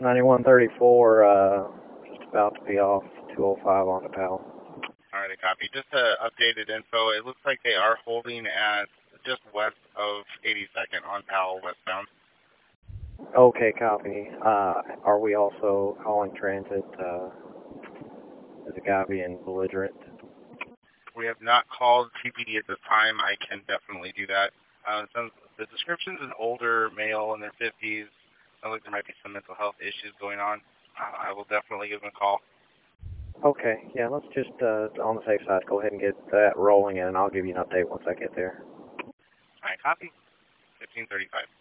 9134, just about to be off 205 on the Powell. Alrighty, copy. Just updated info. It looks like they are holding at just west of 82nd on Powell westbound. Okay, copy. Are we also calling transit? Is the guy being belligerent? We have not called TPD at this time. I can definitely do that. Since the description's an older male in their 50s, sounds like there might be some mental health issues going on. I will definitely give him a call. Okay, yeah, let's just, on the safe side, go ahead and get that rolling, and I'll give you an update once I get there. Alright, copy. 1535.